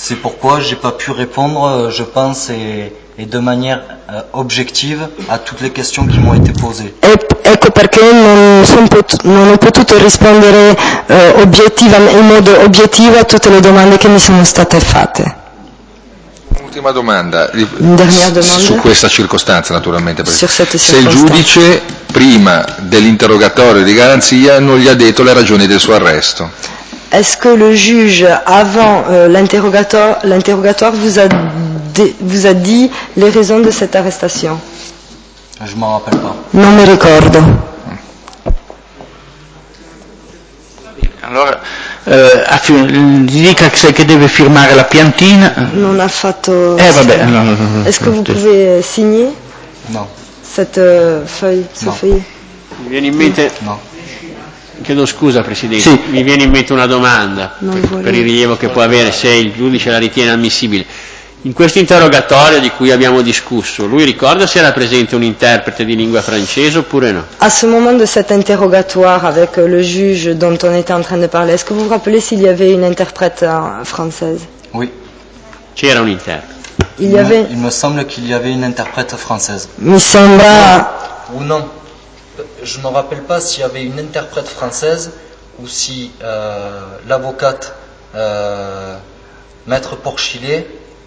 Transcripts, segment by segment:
C'est pourquoi j'ai pas pu répondre, je pense, et de manière objective a tutte le questions qui m'ont été posées. Ecco perché non ho potuto rispondere in modo obiettivo a tutte le domande che mi sono state fatte. Ultima domanda, domanda su questa circostanza naturalmente, se il giudice prima dell'interrogatorio di garanzia non gli ha detto le ragioni del suo arresto. Est-ce que le juge, avant l'interrogatoire, vous a dit les raisons de cette arrestation? Je m'en rappelle pas. Non mi ricordo. Allora, gli dica che deve firmare la piantina. Non ha fatto... vabbè. Est-ce que vous pouvez signer? No. Cette feuille, No. feuille? Mi viene in mente... No. Chiedo scusa Presidente, sì. Mi viene in mente una domanda per il rilievo che può avere se il giudice la ritiene ammissibile. In questo interrogatorio di cui abbiamo discusso, lui ricorda se era presente un interprete di lingua francese oppure no? À ce moment de cet interrogatoire avec le juge dont on était en train de parler, est-ce que vous vous rappelez s'il y avait une interprète française? Oui. C'era un interprete. Il me semble qu'il y avait une interprète française. Mi sembra... Ou non. Je ne me rappelle pas s'il y avait une interprète française ou si l'avocate Maître Porchillet,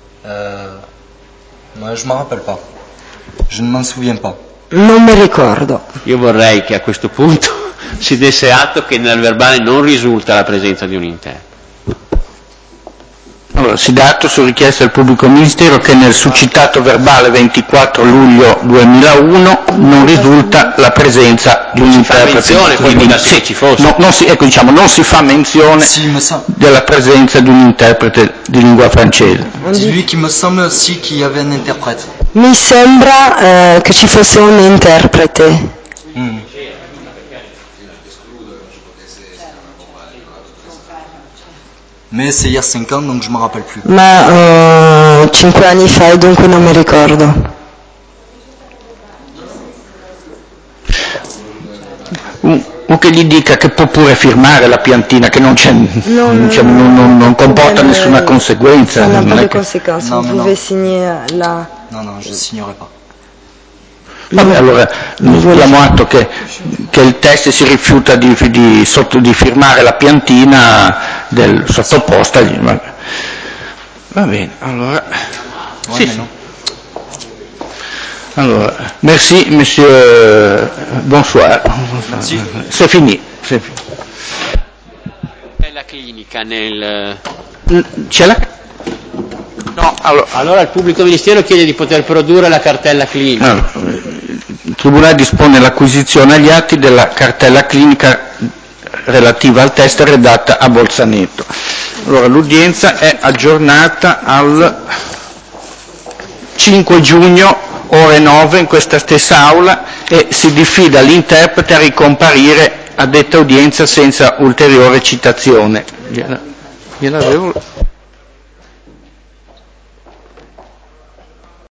je ne m'en rappelle pas. Je ne m'en souviens pas. Non mi ricordo. Io vorrei che a questo punto si desse atto che nel verbale non risulta la presenza di un interprete. Allora, si dà atto su richiesta del pubblico ministero che nel succitato verbale 24 luglio 2001 non risulta la presenza di un interprete. Poi ci fosse. Non si fa menzione della presenza di un interprete di lingua francese. Dis-lui qu'il me semble aussi qu'il y avait un interprète. Mi sembra che ci fosse un interprete. Mais c'est il y a 5 ans, donc je ne me rappelle plus. Ma 5 anni fa e dunque non mi ricordo. O che gli dica che può pure firmare la piantina, che non comporta nessuna conseguenza. Non ha pas de conséquences. Vous pouvez signer là. Non, je ne signerai pas. Vabbè, allora diamo atto che il test si rifiuta di firmare la piantina sottoposta. Va bene, allora. Sì. Allora, merci, monsieur, bonsoir. C'est fini. La clinica nel... C'è la... No, allora il pubblico ministero chiede di poter produrre la cartella clinica. Il Tribunale dispone l'acquisizione agli atti della cartella clinica relativa al test redatta a Bolzaneto. Allora, l'udienza è aggiornata al 5 giugno, ore 9, in questa stessa aula, e si diffida l'interprete a ricomparire a detta udienza senza ulteriore citazione. Gliel'avevo...